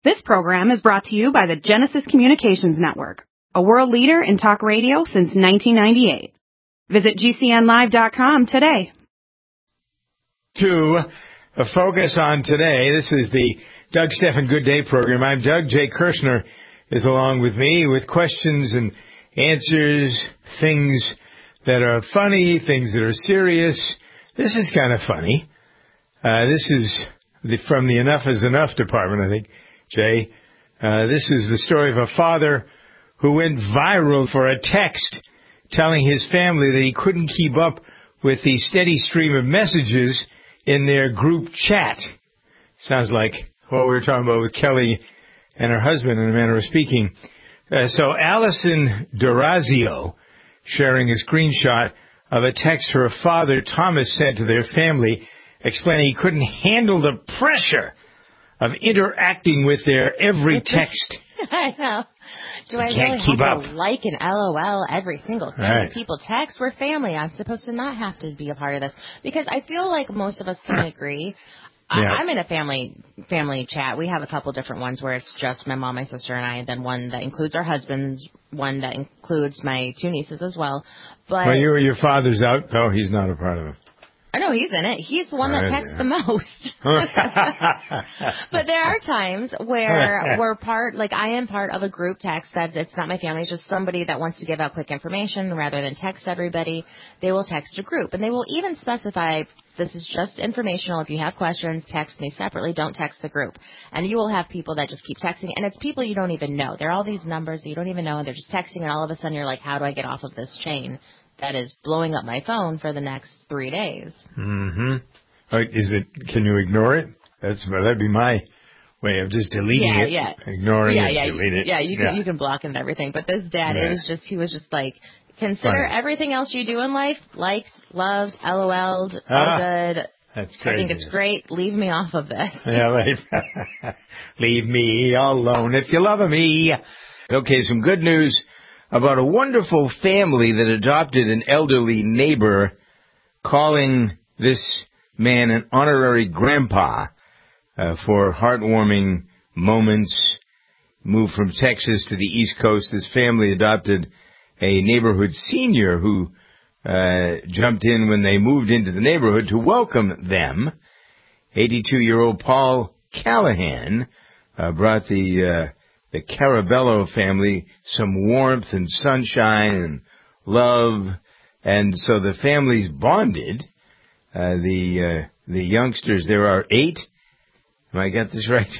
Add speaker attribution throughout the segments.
Speaker 1: This program is brought to you by the Genesis Communications Network, a world leader in talk radio since 1998. Visit GCNlive.com today.
Speaker 2: To focus on today, this is the Doug Stephan Good Day program. I'm Doug. Jay Kirshner is along with me with questions and answers, things that are funny, things that are serious. This is kind of funny. This is from the Enough is Enough department, I think, Jay. This is the story of a father who went viral for a text telling his family that he couldn't keep up with the steady stream of messages in their group chat. Sounds like what we were talking about with Kelly and her husband in a manner of speaking. So Allison Dorazio sharing a screenshot of a text her father, Thomas, sent to their family, explaining he couldn't handle the pressure of interacting with their every text.
Speaker 3: I know. Do I
Speaker 2: can't
Speaker 3: really
Speaker 2: keep
Speaker 3: have
Speaker 2: up.
Speaker 3: to like and LOL every single thing that people text? We're family. I'm supposed to not have to be a part of this. Because I feel like most of us can agree.
Speaker 2: Yeah.
Speaker 3: I'm in a family chat. We have a couple different ones where it's just my mom, my sister, and I, and then one that includes our husbands, one that includes my two nieces as well. But
Speaker 2: well, your father's out. Oh, he's not a part of it.
Speaker 3: I know he's in it. He's the one that texts the most. But there are times where we're I am part of a group text it's not my family. It's just somebody that wants to give out quick information rather than text everybody. They will text a group, and they will even specify this is just informational. If you have questions, text me separately. Don't text the group. And you will have people that just keep texting, and it's people you don't even know. There are all these numbers that you don't even know, and they're just texting, and all of a sudden you're like, how do I get off of this chain that is blowing up my phone for the next 3 days?
Speaker 2: Mm-hmm. Can you ignore it? That'd be my way of just deleting it.
Speaker 3: Yeah.
Speaker 2: Ignoring it, delete it.
Speaker 3: Yeah, you can block it and everything. But this dad, he was just like, consider everything else you do in life, liked, loved, LOL'd, all good.
Speaker 2: That's crazy.
Speaker 3: I think it's great. Leave me off of this.
Speaker 2: Yeah, leave me alone if you love me. Okay, some good news about a wonderful family that adopted an elderly neighbor, calling this man an honorary grandpa for heartwarming moments. Moved from Texas to the East Coast, this family adopted a neighborhood senior who jumped in when they moved into the neighborhood to welcome them. 82-year-old Paul Callahan brought the Carabello family some warmth and sunshine and love, and so the families bonded. The youngsters, there are 8. Have I got this right?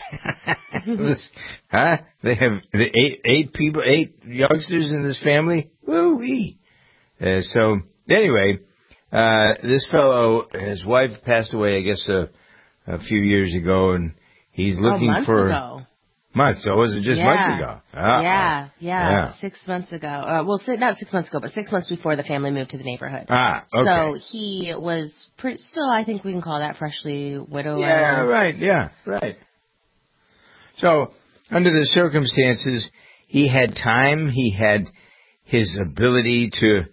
Speaker 2: They have eight youngsters in this family. Woo-wee. So anyway, this fellow, his wife passed away, I guess, a few years ago, and he's looking for
Speaker 3: ago.
Speaker 2: Months. So was it just months ago?
Speaker 3: Yeah. 6 months ago. Not 6 months ago, but 6 months before the family moved to the neighborhood.
Speaker 2: Okay.
Speaker 3: So he was still, I think we can call that freshly widowed.
Speaker 2: Yeah, right. So under the circumstances, he had time. He had his ability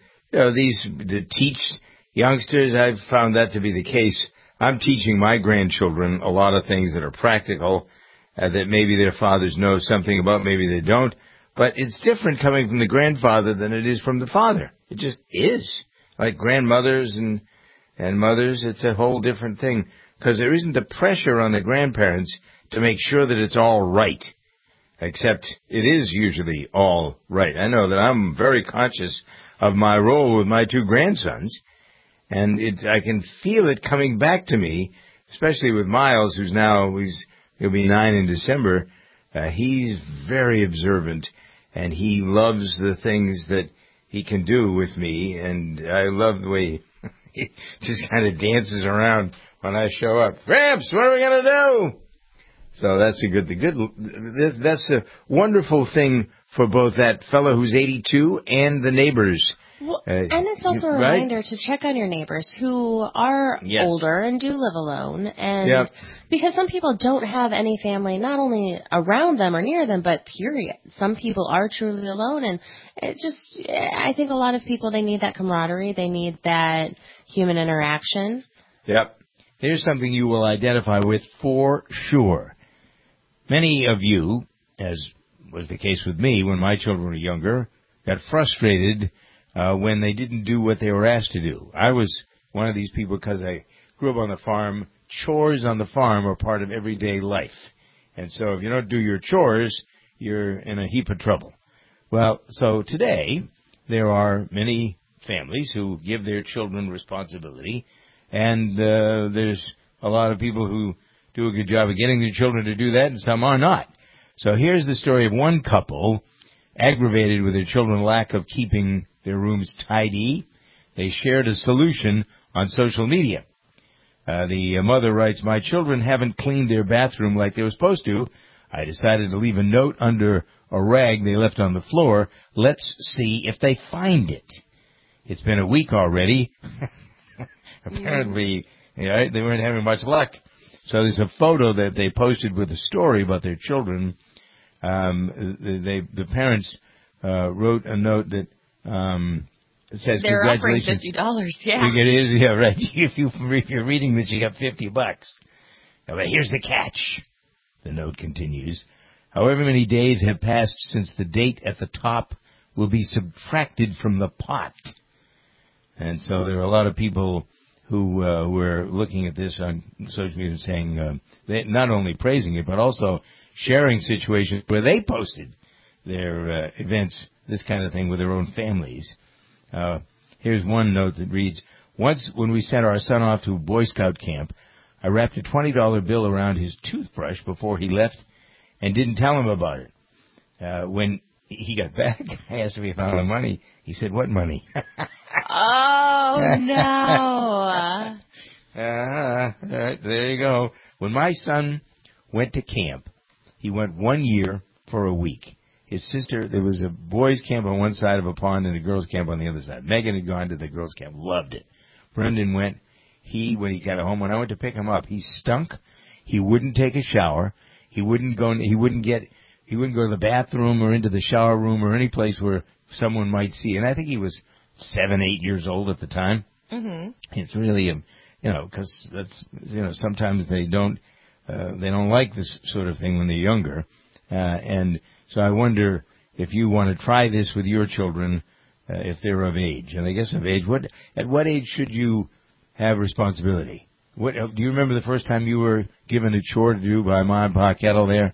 Speaker 2: to teach youngsters. I've found that to be the case. I'm teaching my grandchildren a lot of things that are practical. That maybe their fathers know something about, maybe they don't. But it's different coming from the grandfather than it is from the father. It just is. Like grandmothers and mothers, it's a whole different thing. Because there isn't the pressure on the grandparents to make sure that it's all right. Except it is usually all right. I know that I'm very conscious of my role with my 2 grandsons. And I can feel it coming back to me, especially with Miles, he'll be 9 in December. He's very observant, and he loves the things that he can do with me, and I love the way he just kind of dances around when I show up. Gramps, what are we going to do? So that's a good thing. That's a wonderful thing for both that fellow who's 82 and the neighbors.
Speaker 3: Well, and it's also a reminder to check on your neighbors who are older and do live alone. And because some people don't have any family, not only around them or near them, but period. Some people are truly alone. And I think a lot of people, they need that camaraderie. They need that human interaction.
Speaker 2: Yep. Here's something you will identify with for sure. Many of you, as was the case with me when my children were younger, got frustrated when they didn't do what they were asked to do. I was one of these people because I grew up on the farm. Chores on the farm are part of everyday life. And so if you don't do your chores, you're in a heap of trouble. Well, so today there are many families who give their children responsibility, and there's a lot of people who do a good job of getting their children to do that, and some are not. So here's the story of one couple aggravated with their children's lack of keeping their rooms tidy. They shared a solution on social media. The mother writes, "My children haven't cleaned their bathroom like they were supposed to. I decided to leave a note under a rag they left on the floor. Let's see if they find it." It's been a week already. Apparently, they weren't having much luck. So there's a photo that they posted with a story about their children. The parents wrote a note that says,
Speaker 3: "They're offering
Speaker 2: congratulations."
Speaker 3: $50. Yeah,
Speaker 2: it is. Yeah, right. If you're reading this, you got $50. Now, but here's the catch. The note continues. However many days have passed since the date at the top will be subtracted from the pot. And so there are a lot of people who were looking at this on social media saying, not only praising it, but also sharing situations where they posted their events, this kind of thing, with their own families. Here's one note that reads, "Once when we sent our son off to Boy Scout camp, I wrapped a $20 bill around his toothbrush before he left and didn't tell him about it. When he got back, I asked if he found the money. He said, 'What money?'"
Speaker 3: Oh, no.
Speaker 2: Right, there you go. When my son went to camp, he went 1 year for a week. His sister, there was a boys' camp on one side of a pond and a girls' camp on the other side. Megan had gone to the girls' camp, loved it. Brendan went. When he got home, when I went to pick him up, he stunk. He wouldn't take a shower. He wouldn't go to the bathroom or into the shower room or any place where someone might see. And I think he was 7, 8 years old at the time.
Speaker 3: Mm-hmm.
Speaker 2: It's really, because that's, sometimes they don't like this sort of thing when they're younger. And so I wonder if you want to try this with your children, if they're of age. And I guess of age, at what age should you have responsibility? Do you remember the first time you were given a chore to do by Mom and Pa Kettle there?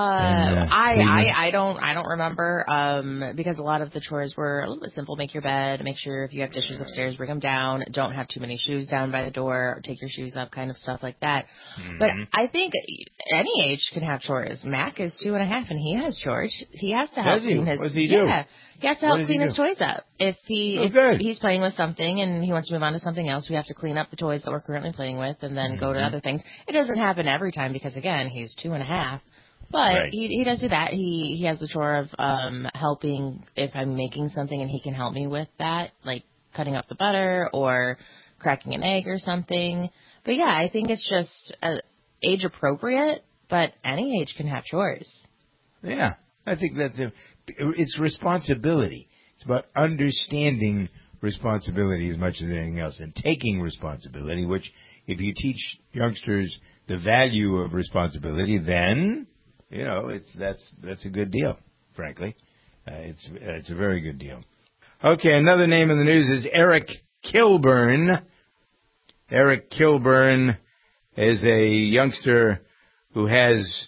Speaker 3: I don't remember, because a lot of the chores were a little bit simple. Make your bed, make sure if you have dishes upstairs, bring them down. Don't have too many shoes down by the door, take your shoes up, kind of stuff like that. Mm-hmm. But I think any age can have chores. Mac is 2.5 and he has chores. He has to help clean his.
Speaker 2: What does he do?
Speaker 3: Yeah, he has to help clean his toys up. If he's playing with something and he wants to move on to something else, we have to clean up the toys that we're currently playing with and then go to other things. It doesn't happen every time because again, he's 2.5. But
Speaker 2: right.
Speaker 3: he does do that. He has the chore of helping if I'm making something and he can help me with that, like cutting up the butter or cracking an egg or something. But yeah, I think it's just age appropriate, but any age can have chores.
Speaker 2: Yeah, I think it's responsibility. It's about understanding responsibility as much as anything else and taking responsibility, which if you teach youngsters the value of responsibility, then that's a good deal, frankly. It's a very good deal. Okay, another name in the news is Eric Kilburn. Eric Kilburn is a youngster who has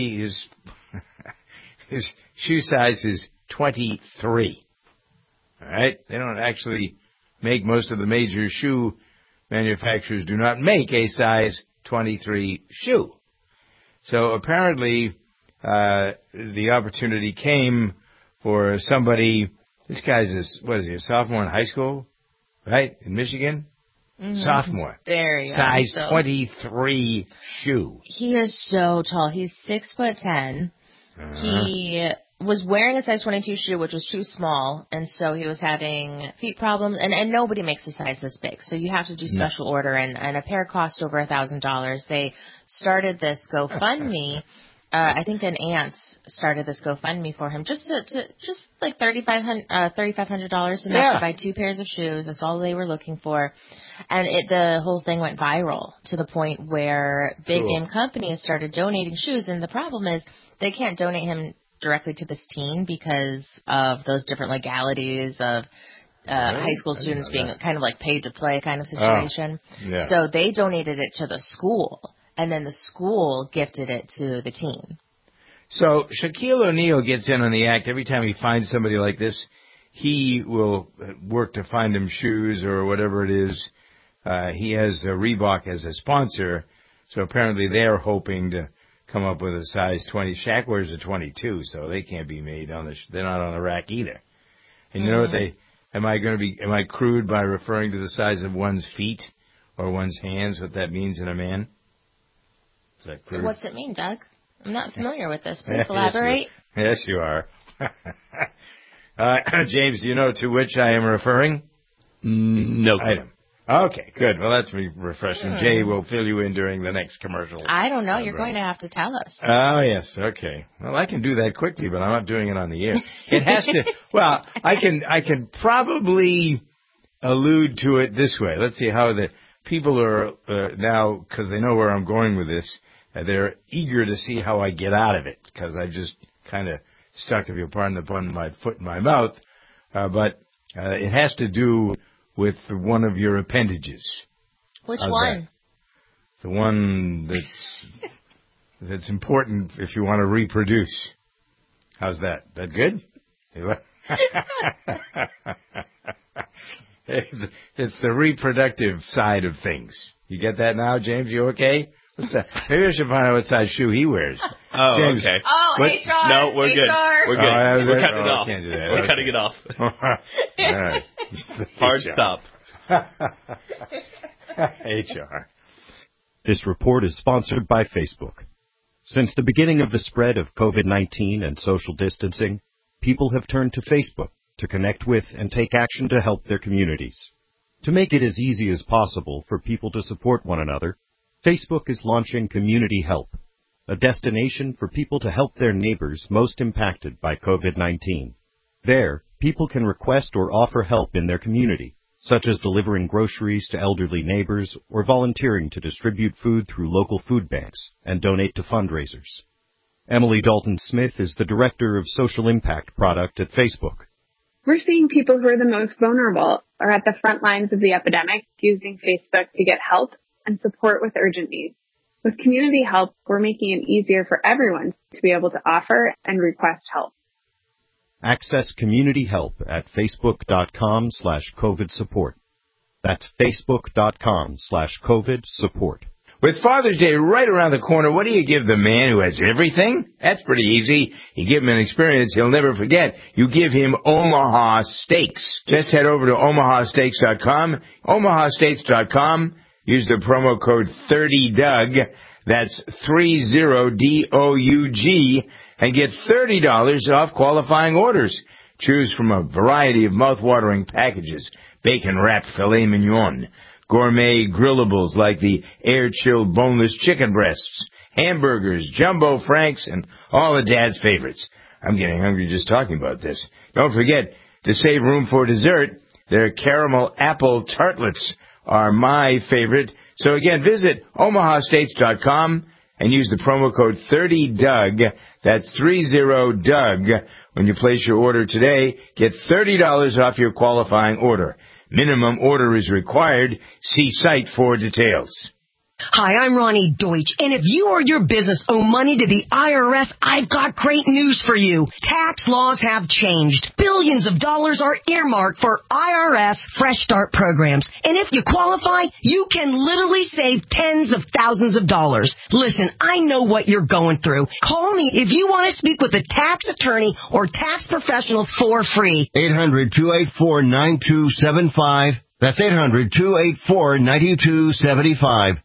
Speaker 2: his shoe size is 23. All right? They don't actually make, most of the major shoe manufacturers do not make a size 23 shoe. So apparently, the opportunity came for somebody. This guy's a sophomore in high school, right? In Michigan? Mm-hmm. Sophomore.
Speaker 3: There you
Speaker 2: size 23 shoe.
Speaker 3: He is so tall. He's 6'10". He was wearing a size 22 shoe, which was too small, and so he was having feet problems, and nobody makes a size this big, so you have to do special order, and a pair cost over $1,000. They started this GoFundMe, I think an aunt started this GoFundMe for him, just like $3,500 enough to buy 2 pairs of shoes. That's all they were looking for, and the whole thing went viral to the point where big name companies started donating shoes. And the problem is they can't donate him directly to this teen because of those different legalities of high school students being kind of like paid to play kind of situation. So they donated it to the school. And then the school gifted it to the team.
Speaker 2: So Shaquille O'Neal gets in on the act. Every time he finds somebody like this, he will work to find him shoes or whatever it is. He has Reebok as a sponsor, so apparently they're hoping to come up with a size 20. Shaq wears a 22, so they can't be made they're not on the rack either. And you know what am I crude by referring to the size of one's feet or one's hands, what that means in a man?
Speaker 3: What's it mean, Doug? I'm not familiar with this. Please elaborate.
Speaker 2: Yes, you are. James, do you know to which I am referring?
Speaker 4: No.
Speaker 2: Item. Okay, good. Well, that's refreshing. Jay will fill you in during the next commercial.
Speaker 3: I don't know. You're going to have to tell us.
Speaker 2: Oh, yes. Okay. Well, I can do that quickly, but I'm not doing it on the air. It has to. Well, I can probably allude to it this way. Let's see how the people are now, because they know where I'm going with this. They're eager to see how I get out of it, because I've just kind of stuck, if you'll pardon the pun, my foot in my mouth. But it has to do with one of your appendages.
Speaker 3: Which one?
Speaker 2: That? The one that's important if you want to reproduce. How's that? That good? It's the reproductive side of things. You get that now, James? You okay? What's that? Maybe I should find out what size shoe he wears.
Speaker 4: Oh,
Speaker 2: James,
Speaker 4: okay.
Speaker 3: Oh, HR.
Speaker 4: No, we're good. We're good. We're cutting it off.
Speaker 2: Can't do that.
Speaker 4: We're cutting it off.
Speaker 2: All right.
Speaker 4: Hard stop.
Speaker 2: HR.
Speaker 5: This report is sponsored by Facebook. Since the beginning of the spread of COVID-19 and social distancing, people have turned to Facebook to connect with and take action to help their communities. To make it as easy as possible for people to support one another, Facebook is launching Community Help, a destination for people to help their neighbors most impacted by COVID-19. There, people can request or offer help in their community, such as delivering groceries to elderly neighbors or volunteering to distribute food through local food banks and donate to fundraisers. Emily Dalton-Smith is the Director of Social Impact Product at Facebook.
Speaker 6: We're seeing people who are the most vulnerable are at the front lines of the epidemic using Facebook to get help and support with urgent needs. With Community Help, we're making it easier for everyone to be able to offer and request help.
Speaker 5: Access Community Help at facebook.com/COVID support. That's facebook.com/COVID support.
Speaker 2: With Father's Day right around the corner, what do you give the man who has everything? That's pretty easy. You give him an experience he'll never forget. You give him Omaha Steaks. Just head over to omahasteaks.com. omahasteaks.com. Use the promo code 30DOUG. That's 30DOUG. And get $30 off qualifying orders. Choose from a variety of mouth-watering packages. Bacon-wrapped filet mignon. Gourmet grillables like the air-chilled boneless chicken breasts, hamburgers, jumbo franks, and all of Dad's favorites. I'm getting hungry just talking about this. Don't forget to save room for dessert. Their caramel apple tartlets are my favorite. So again, visit omahasteaks.com and use the promo code 30DOUG. That's 30DOUG. When you place your order today, get $30 off your qualifying order. Minimum order is required. See site for details.
Speaker 7: Hi, I'm Ronnie Deutsch, and if you or your business owe money to the IRS, I've got great news for you. Tax laws have changed. Billions of dollars are earmarked for IRS Fresh Start programs, and if you qualify, you can literally save tens of thousands of dollars. Listen, I know what you're going through. Call me if you want to speak with a tax attorney or tax professional for free.
Speaker 8: 800-284-9275. That's 800-284-9275.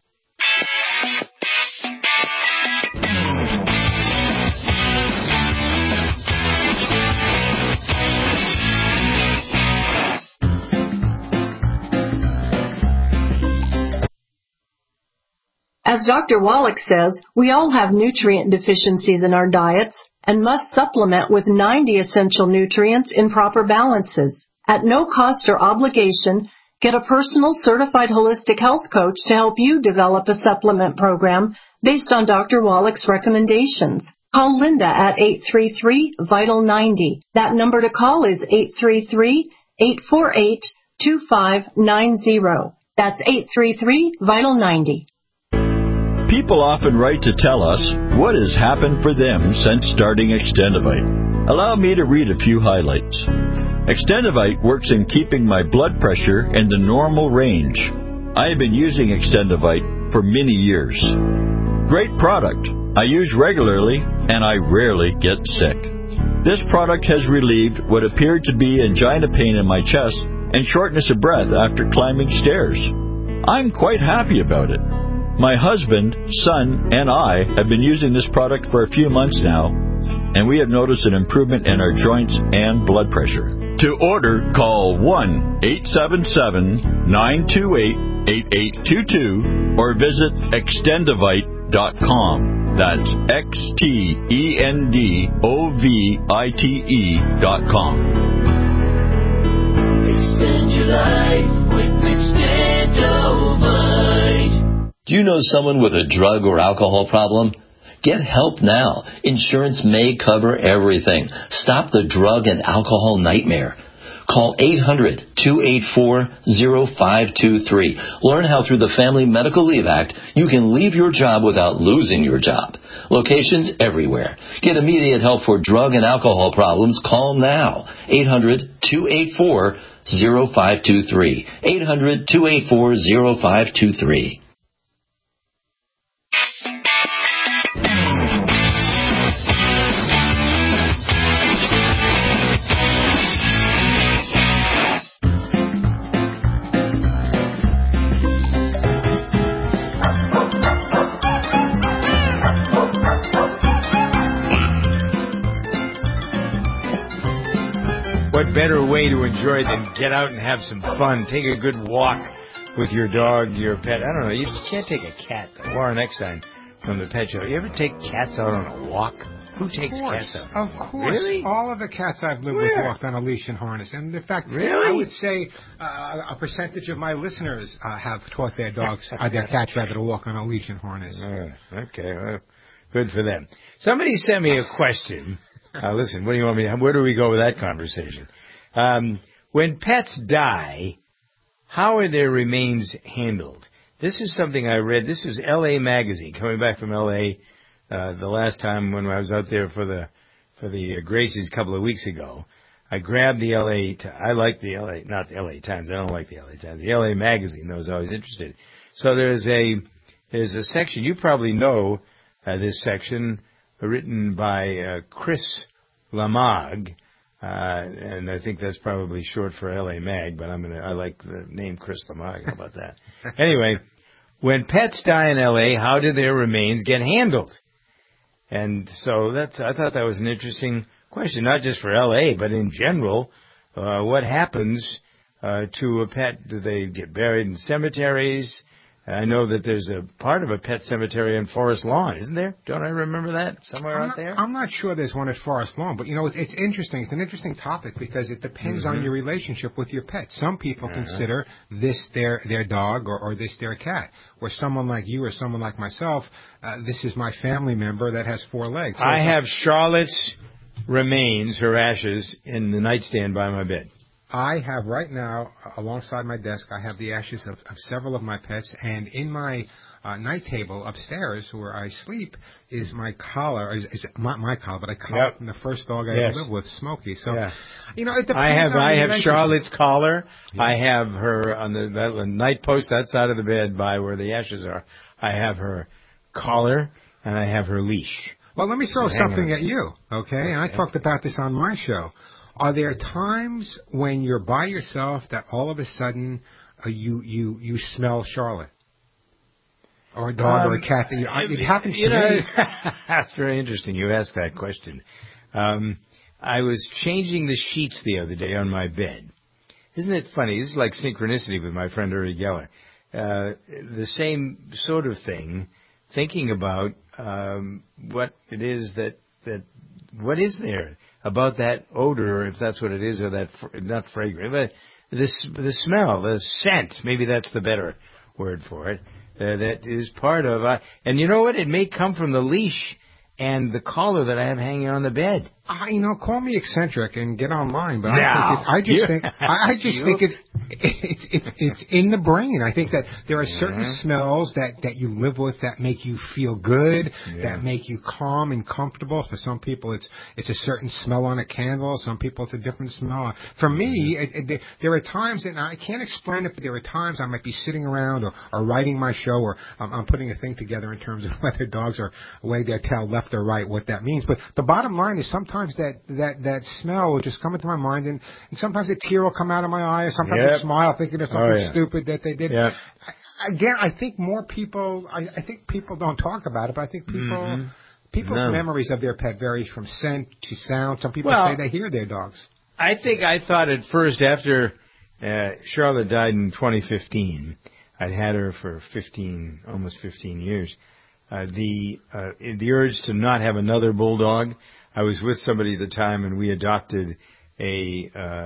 Speaker 9: As Dr. Wallach says, we all have nutrient deficiencies in our diets and must supplement with 90 essential nutrients in proper balances. At no cost or obligation, get a personal certified holistic health coach to help you develop a supplement program based on Dr. Wallach's recommendations. Call Linda at 833-VITAL-90. That number to call is 833-848-2590. That's 833-VITAL-90.
Speaker 10: People often write to tell us what has happened for them since starting Extendivite. Allow me to read a few highlights. Extendivite works in keeping my blood pressure in the normal range. I have been using Extendivite for many years. Great product. I use regularly, and I rarely get sick. This product has relieved what appeared to be angina pain in my chest and shortness of breath after climbing stairs. I'm quite happy about it. My husband, son, and I have been using this product for a few months now, and we have noticed an improvement in our joints and blood pressure. To order, call 1-877-928-8822 or visit Extendivite.com. That's Extendovite.com.
Speaker 11: Extend your life with Extendovite. Do you know someone with a drug or alcohol problem? Get help now. Insurance may cover everything. Stop the drug and alcohol nightmare. Call 800-284-0523. Learn how through the Family Medical Leave Act you can leave your job without losing your job. Locations everywhere. Get immediate help for drug and alcohol problems. Call now. 800-284-0523. 800-284-0523.
Speaker 2: What better way to enjoy it than get out and have some fun? Take a good walk with your dog, your pet. I don't know. You can't take a cat. Warren Eckstein from the Pet Show. You ever take cats out on a walk? Who takes cats out?
Speaker 12: Of course.
Speaker 2: Really?
Speaker 12: All of the cats I've lived with walked on a leash and harness. And in fact,
Speaker 2: really?
Speaker 12: I would say a percentage of my listeners have taught their dogs, their cats rather, to walk on a leash and harness.
Speaker 2: Okay. Well, good for them. Somebody sent me a question. Listen, what do you want me to, where do we go with that conversation? When pets die, how are their remains handled? This is something I read. This is L.A. Magazine, coming back from L.A. The last time when I was out there for the Gracies a couple of weeks ago. I grabbed the L.A. I like the L.A. not the L.A. Times. I don't like the L.A. Times. The L.A. Magazine, I was always interested. So there's a section. You probably know this section, written by Chris Lamag, and I think that's probably short for L.A. Mag, but I like the name Chris Lamag. How about that? Anyway, when pets die in L.A., how do their remains get handled? And so I thought that was an interesting question, not just for L.A., but in general. What happens to a pet? Do they get buried in cemeteries? I know that there's a part of a pet cemetery in Forest Lawn, isn't there? Don't I remember that somewhere out there?
Speaker 12: I'm not sure there's one at Forest Lawn, but, it's interesting. It's an interesting topic because it depends on your relationship with your pet. Some people consider this their dog or this their cat, where someone like you or someone like myself, this is my family member that has four legs. So
Speaker 2: I have Charlotte's remains, her ashes, in the nightstand by my bed.
Speaker 12: I have right now, alongside my desk, I have the ashes of several of my pets, and in my night table upstairs where I sleep is my collar, is not my collar, but a collar from the first dog I ever lived with, Smokey. So, it depends.
Speaker 2: I have Charlotte's collar. Yeah. I have her on the night post outside of the bed by where the ashes are. I have her collar, and I have her leash.
Speaker 12: Well, let me throw something at you, okay? And I talked about this on my show. Are there times when you're by yourself that all of a sudden you smell Charlotte? Or a dog or a cat? It happens to me.
Speaker 2: That's very interesting. You asked that question. I was changing the sheets the other day on my bed. Isn't it funny? This is like synchronicity with my friend Uri Geller. The same sort of thing thinking about what it is that what is there about that odor, or if that's what it is, or that not fragrant, but the smell, the scent. Maybe that's the better word for it. That is part of. And you know what? It may come from the leash and the collar that I have hanging on the bed.
Speaker 12: Call me eccentric and get online, but I just think it's in the brain. I think that there are certain smells that you live with that make you feel good, that make you calm and comfortable. For some people, it's a certain smell on a candle. Some people, it's a different smell. For me, there are times, and I can't explain it, but there are times I might be sitting around or writing my show, or I'm putting a thing together in terms of whether dogs are wag their tail left or right, what that means. But the bottom line is sometimes that smell will just come into my mind, and sometimes a tear will come out of my eye, or sometimes I smile thinking of something stupid that they did. Yep. Again, I think more people, I think people don't talk about it, but I think people's memories of their pet vary from scent to sound. Some people say they hear their dogs.
Speaker 2: I think I thought at first, after Charlotte died in 2015, I'd had her for almost 15 years, the urge to not have another bulldog. I was with somebody at the time, and we adopted a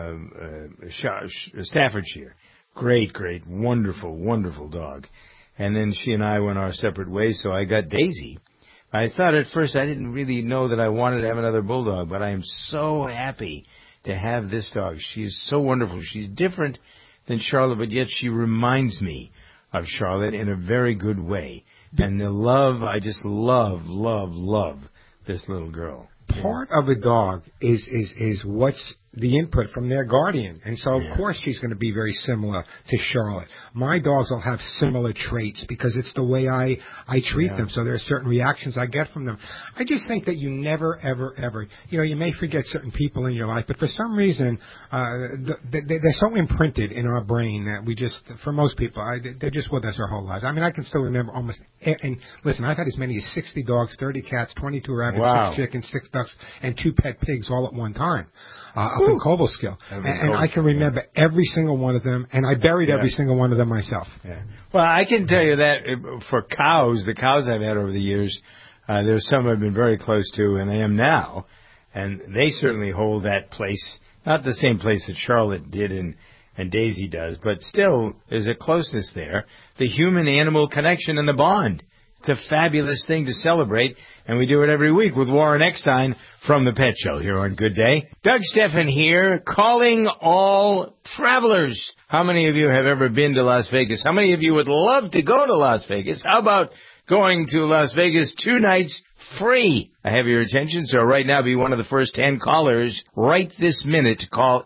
Speaker 2: Staffordshire. Great, wonderful dog. And then she and I went our separate ways, so I got Daisy. I thought at first I didn't really know that I wanted to have another bulldog, but I am so happy to have this dog. She is so wonderful. She's different than Charlotte, but yet she reminds me of Charlotte in a very good way. And the love, I just love this little girl.
Speaker 12: Part of a dog is what's the input from their guardian. And so, of course, she's going to be very similar to Charlotte. My dogs will have similar traits because it's the way I treat them. So there are certain reactions I get from them. I just think that you never, ever, you may forget certain people in your life, but for some reason, they're so imprinted in our brain that we just, for most people, they're just with us our whole lives. I mean, I can still remember almost, and listen, I've had as many as 60 dogs, 30 cats, 22 rabbits, 6 chickens, 6 ducks, and 2 pet pigs all at one time. Up in Cobleskill. And I can remember every single one of them, and I buried every single one of them myself.
Speaker 2: Yeah. Well, I can tell you that for cows, the cows I've had over the years, there's some I've been very close to, and I am now, and they certainly hold that place, not the same place that Charlotte did and Daisy does, but still there's a closeness there. The human-animal connection and the bond. It's a fabulous thing to celebrate, and we do it every week with Warren Eckstein from The Pet Show here on Good Day. Doug Steffen here, calling all travelers. How many of you have ever been to Las Vegas? How many of you would love to go to Las Vegas? How about going to Las Vegas 2 nights free? I have your attention, so right now be one of the first 10 callers right this minute to call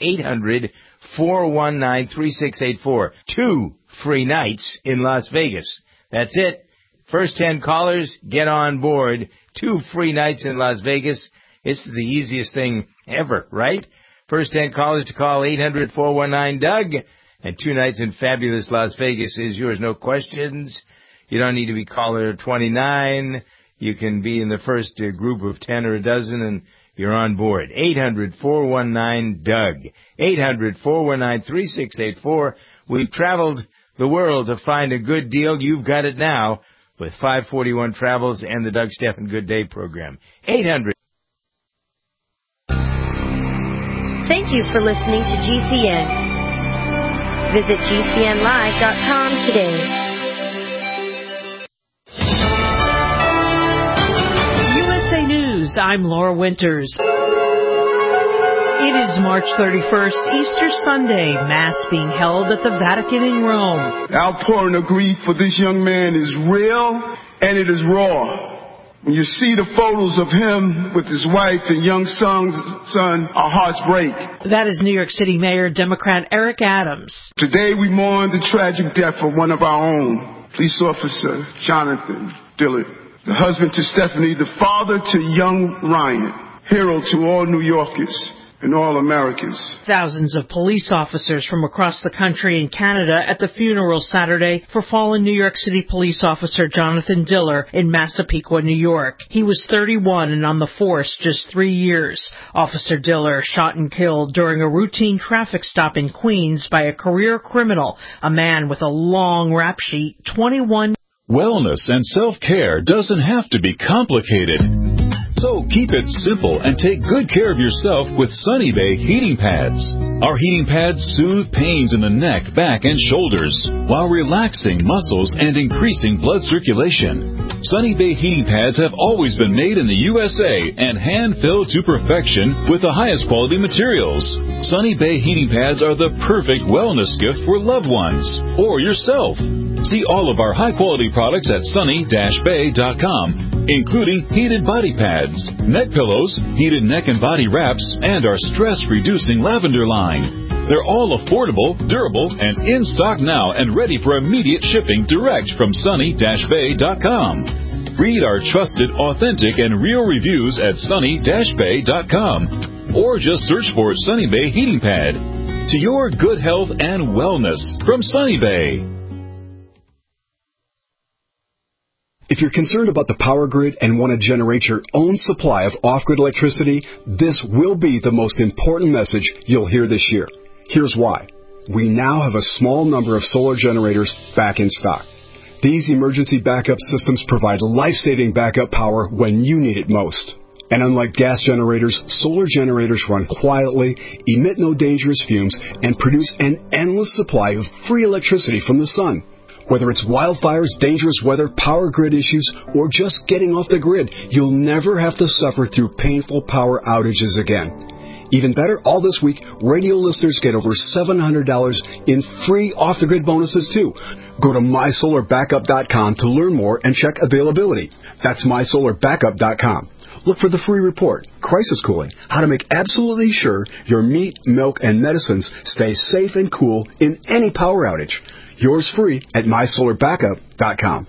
Speaker 2: 800-419-3684. 2 free nights in Las Vegas. That's it. First 10 callers, get on board. 2 free nights in Las Vegas. It's the easiest thing ever, right? First 10 callers to call 800-419-DOUG. And 2 nights in fabulous Las Vegas is yours. No questions. You don't need to be caller 29. You can be in the first group of 10 or a dozen, and you're on board. 800-419-DOUG. 800-419-3684. We've traveled the world to find a good deal. You've got it now with 541 Travels and the Doug Steffen Good Day program. 800.
Speaker 13: Thank you for listening to GCN. Visit GCNlive.com today.
Speaker 14: USA News, I'm Laura Winters. It is March 31st, Easter Sunday, Mass being held at the Vatican in Rome.
Speaker 15: The outpouring of grief for this young man is real and it is raw. When you see the photos of him with his wife and young son, our hearts break.
Speaker 14: That is New York City Mayor Democrat Eric Adams.
Speaker 15: Today we mourn the tragic death of one of our own, police officer Jonathan Dillard, the husband to Stephanie, the father to young Ryan, hero to all New Yorkers and all Americans.
Speaker 14: Thousands of police officers from across the country and Canada at the funeral Saturday for fallen New York City police officer Jonathan Dillard in Massapequa, New York. He was 31 and on the force just 3 years. Officer Dillard shot and killed during a routine traffic stop in Queens by a career criminal, a man with a long rap sheet, 21
Speaker 16: Wellness and self-care doesn't have to be complicated. So keep it simple and take good care of yourself with Sunny Bay heating pads. Our heating pads soothe pains in the neck, back, and shoulders while relaxing muscles and increasing blood circulation. Sunny Bay heating pads have always been made in the USA and hand-filled to perfection with the highest quality materials. Sunny Bay heating pads are the perfect wellness gift for loved ones or yourself. See all of our high-quality products at sunny-bay.com, including heated body pads, neck pillows, heated neck and body wraps, and our stress-reducing lavender line. They're all affordable, durable, and in stock now and ready for immediate shipping direct from sunny-bay.com. Read our trusted, authentic, and real reviews at sunny-bay.com or just search for Sunny Bay Heating Pad. To your good health and wellness from Sunny Bay.
Speaker 17: If you're concerned about the power grid and want to generate your own supply of off-grid electricity, this will be the most important message you'll hear this year. Here's why. We now have a small number of solar generators back in stock. These emergency backup systems provide life-saving backup power when you need it most. And unlike gas generators, solar generators run quietly, emit no dangerous fumes, and produce an endless supply of free electricity from the sun. Whether it's wildfires, dangerous weather, power grid issues, or just getting off the grid, you'll never have to suffer through painful power outages again. Even better, all this week, radio listeners get over $700 in free off-the-grid bonuses, too. Go to mysolarbackup.com to learn more and check availability. That's mysolarbackup.com. Look for the free report, Crisis Cooling, how to make absolutely sure your meat, milk, and medicines stay safe and cool in any power outage. Yours free at mysolarbackup.com.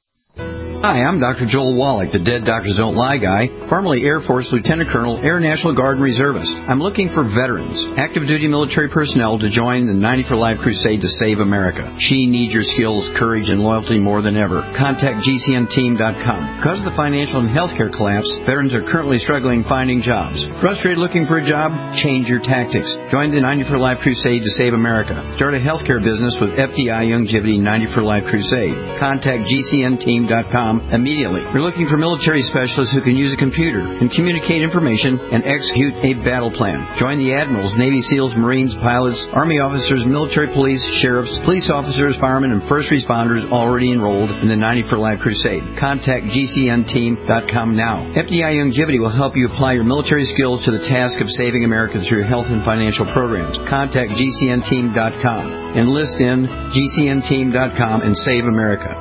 Speaker 18: Hi, I'm Dr. Joel Wallach, the Dead Doctors Don't Lie guy, formerly Air Force Lieutenant Colonel, Air National Guard Reservist. I'm looking for veterans, active duty military personnel to join the 90 for Life crusade to save America. She needs your skills, courage, and loyalty more than ever. Contact GCNteam.com. Because of the financial and healthcare collapse, veterans are currently struggling finding jobs. Frustrated looking for a job? Change your tactics. Join the 90 for Life crusade to save America. Start a healthcare business with FDI Longevity 90 for Life crusade. Contact GCNteam.com immediately. We're looking for military specialists who can use a computer and communicate information and execute a battle plan. Join the admirals, Navy SEALs, Marines, pilots, Army officers, military police, sheriffs, police officers, firemen, and first responders already enrolled in the 90 for Life crusade. Contact GCNteam.com now. FDI Longevity will help you apply your military skills to the task of saving America through health and financial programs. Contact GCNteam.com. Enlist in GCNteam.com and save America.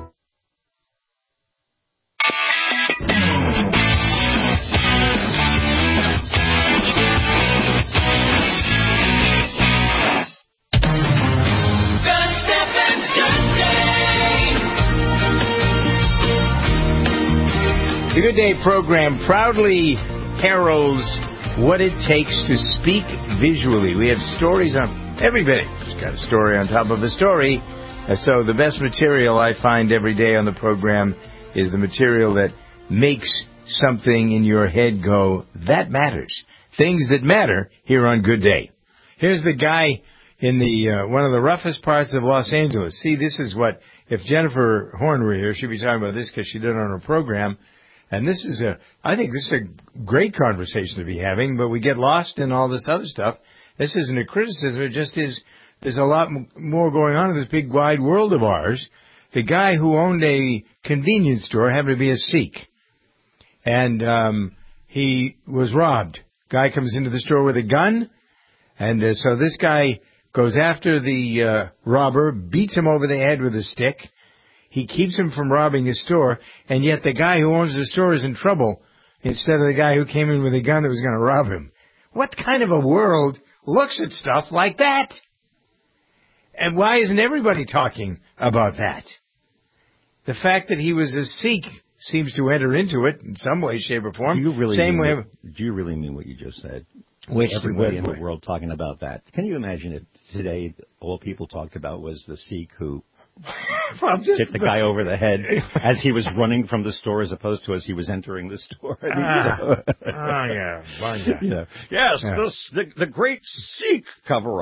Speaker 2: The Good Day program proudly heralds what it takes to speak visually. We have stories on everybody. Just got a story on top of a story. So the best material I find every day on the program is the material that makes something in your head go, that matters. Things that matter here on Good Day. Here's the guy in the one of the roughest parts of Los Angeles. See, this is what, if Jennifer Horn were here, she'd be talking about this because she did it on her program. And this is I think this is a great conversation to be having, but we get lost in all this other stuff. This isn't a criticism, it just is, there's a lot more going on in this big wide world of ours. The guy who owned a convenience store happened to be a Sikh. And he was robbed. Guy comes into the store with a gun, and so this guy goes after the robber, beats him over the head with a stick. He keeps him from robbing his store, and yet the guy who owns the store is in trouble instead of the guy who came in with a gun that was going to rob him. What kind of a world looks at stuff like that? And why isn't everybody talking about that? The fact that he was a Sikh seems to enter into it in some way, shape, or form.
Speaker 19: Do you really mean what you just said? Everybody in the world talking about that. Can you imagine if today all people talked about was the Sikh who hit the guy over the head as he was running from the store as opposed to as he was entering the store?
Speaker 2: Yes,
Speaker 19: the great Sikh cover-up.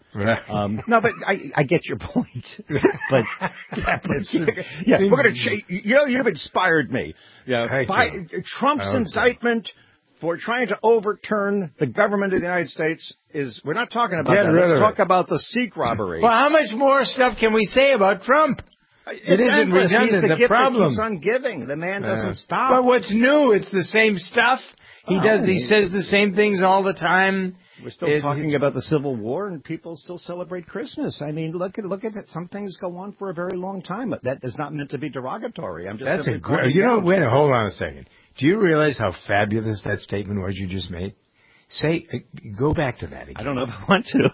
Speaker 19: No, but I get your point. But we're going to change. You've inspired me. Trump's indictment for trying to overturn the government of the United States we're not talking about that. Let's talk about the Sikh robbery.
Speaker 2: Well, how much more stuff can we say about Trump? It isn't redundant.
Speaker 19: He's the
Speaker 2: problem
Speaker 19: keeps on giving. The man doesn't stop.
Speaker 2: But what's new? It's the same stuff. He says the same things all the time.
Speaker 19: We're still talking about the Civil War, and people still celebrate Christmas. I mean, look at it. Some things go on for a very long time. But that is not meant to be derogatory. I'm just.
Speaker 2: That's a great. Wait. Hold on a second. Do you realize how fabulous that statement was you just made? Go back to that again.
Speaker 19: I don't know if I want to.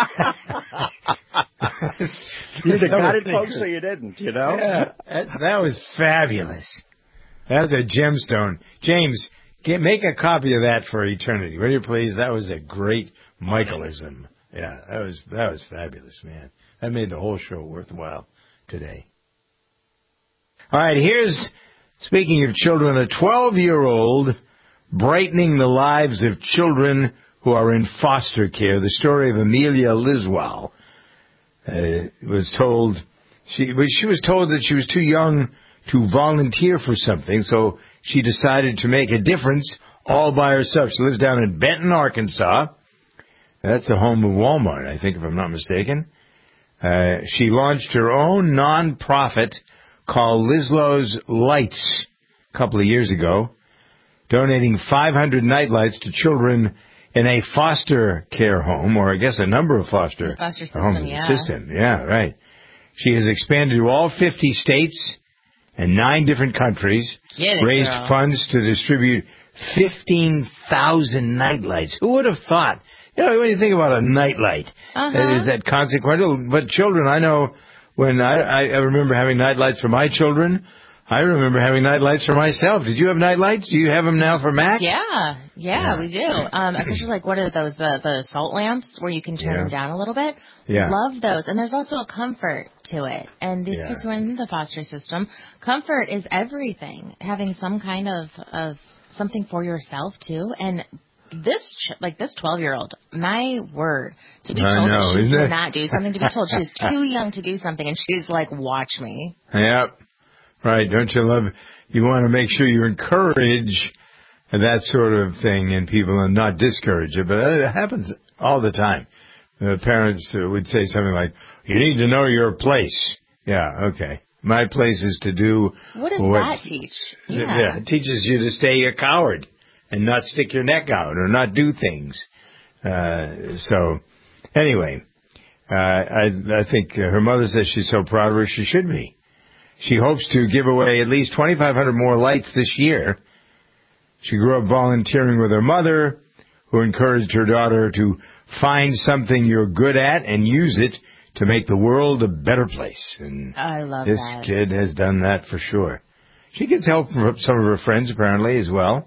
Speaker 19: You got it, folks, so you didn't,
Speaker 2: Yeah, that was fabulous. That was a gemstone. James, make a copy of that for eternity, will you please? That was a great Michaelism. Yeah, that was fabulous, man. That made the whole show worthwhile today. All right, speaking of children, a 12-year-old brightening the lives of children who are in foster care. The story of Amelia Liswell was told. She was told that she was too young to volunteer for something, so she decided to make a difference all by herself. She lives down in Benton, Arkansas. That's the home of Walmart, I think, if I'm not mistaken. She launched her own non-profit called Lislow's Lights a couple of years ago, donating 500 nightlights to children in a foster care home, or I guess a number of foster system. Yeah, right. She has expanded to all 50 states and 9 different countries, raised funds to distribute 15,000 nightlights. Who would have thought? When you think about a nightlight, is that consequential? But children, I know when I remember having nightlights for my children. I remember having nightlights for myself. Did you have nightlights? Do you have them now for Mac?
Speaker 3: Yeah, we do. Especially like, what are those, the salt lamps where you can turn them down a little bit?
Speaker 2: Yeah.
Speaker 3: Love those. And there's also a comfort to it. And these kids who are in the foster system, comfort is everything. Having some kind of something for yourself, too. And this 12-year-old, my word, to be told that she cannot do something, to be told she's too young to do something, and she's like, watch me.
Speaker 2: Yep. Right, don't you love, you want to make sure you encourage that sort of thing in people and not discourage it, but it happens all the time. Parents would say something like, you need to know your place. Yeah, okay. My place is to do
Speaker 3: what does that teach?
Speaker 2: Yeah, it teaches you to stay a coward and not stick your neck out or not do things. So, anyway, I think her mother says she's so proud of her, she should be. She hopes to give away at least 2,500 more lights this year. She grew up volunteering with her mother, who encouraged her daughter to find something you're good at and use it to make the world a better place. And
Speaker 3: I love
Speaker 2: this kid has done that for sure. She gets help from some of her friends, apparently, as well.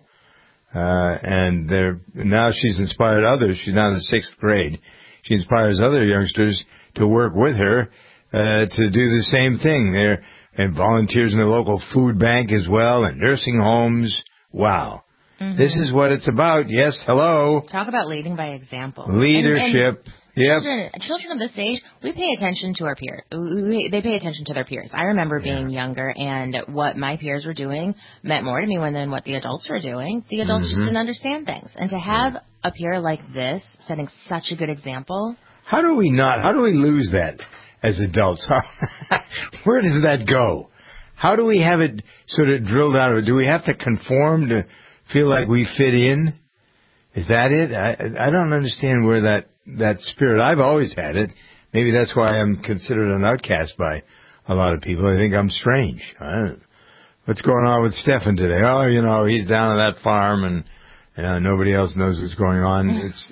Speaker 2: And now she's inspired others. She's now in the 6th grade. She inspires other youngsters to work with her to do the same thing. And volunteers in the local food bank as well, and nursing homes. Wow. Mm-hmm. This is what it's about. Yes, hello.
Speaker 3: Talk about leading by example.
Speaker 2: Leadership.
Speaker 3: Children of this age, we pay attention to our peers. They pay attention to their peers. I remember being younger, and what my peers were doing meant more to me than what the adults were doing. The adults just didn't understand things. And to have a peer like this setting such a good example.
Speaker 2: How do we lose that? As adults, where does that go? How do we have it sort of drilled out of it? Do we have to conform to feel like we fit in? Is that it? I don't understand where that spirit. I've always had it. Maybe that's why I'm considered an outcast by a lot of people. I think I'm strange. What's going on with Stefan today? Oh, he's down at that farm and nobody else knows what's going on. It's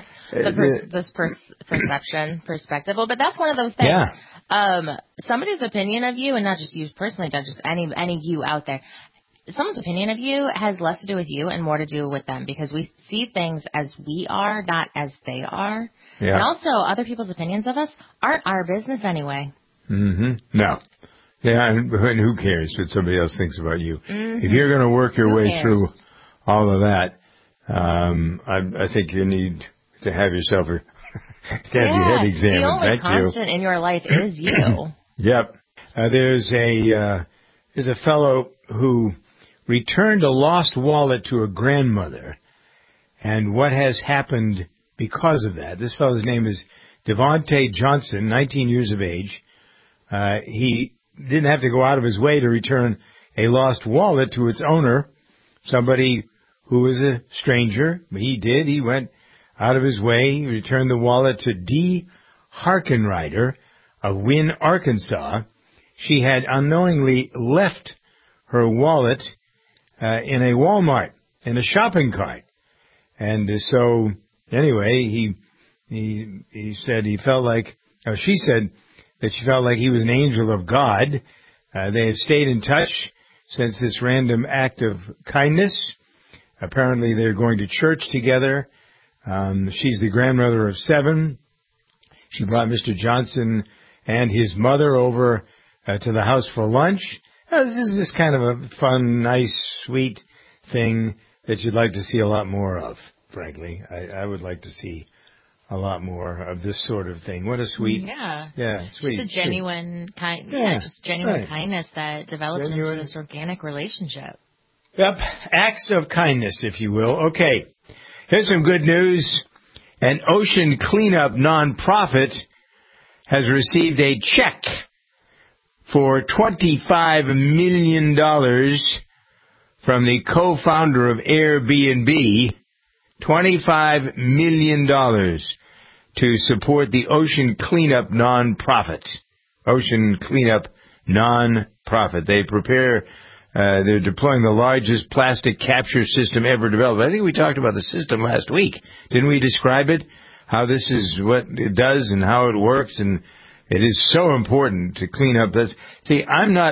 Speaker 3: perspective. Well, but that's one of those things. Yeah. Somebody's opinion of you, and not just you personally, not just any you out there. Someone's opinion of you has less to do with you and more to do with them, because we see things as we are, not as they are. Yeah. And also, other people's opinions of us aren't our business anyway.
Speaker 2: No. Yeah, and who cares what somebody else thinks about you? If you're going to work your way through all of that, I think you need to have yourself Head examined.
Speaker 3: The only
Speaker 2: Thank
Speaker 3: constant in your life is you.
Speaker 2: Yep. There's a fellow who returned a lost wallet to a grandmother, and what has happened because of that. This fellow's name is Devontae Johnson, 19 years of age. He didn't have to go out of his way to return a lost wallet to its owner, somebody who was a stranger. He did. He went out of his way, returned the wallet to Dee Harkenrider of Wynne, Arkansas. She had unknowingly left her wallet in a Walmart, in a shopping cart. And so, anyway, he said he felt like, she said that she felt like he was an angel of God. They have stayed in touch since this random act of kindness. Apparently they're going to church together. She's the grandmother of 7. She brought Mr. Johnson and his mother over to the house for lunch. This is this kind of a fun, nice, sweet thing that you'd like to see a lot more of, frankly. I would like to see a lot more of this sort of thing. What a sweet... Yeah, sweet.
Speaker 3: Just a genuine kindness that develops into this organic relationship.
Speaker 2: Yep, acts of kindness, if you will. Okay, here's some good news. An ocean cleanup nonprofit has received a check for $25 million from the co-founder of Airbnb, $25 million to support the Ocean Cleanup nonprofit. Ocean Cleanup nonprofit. They're deploying the largest plastic capture system ever developed. I think we talked about the system last week. Didn't we describe it? How this is what it does and how it works, and it is so important to clean up this. See, I'm not...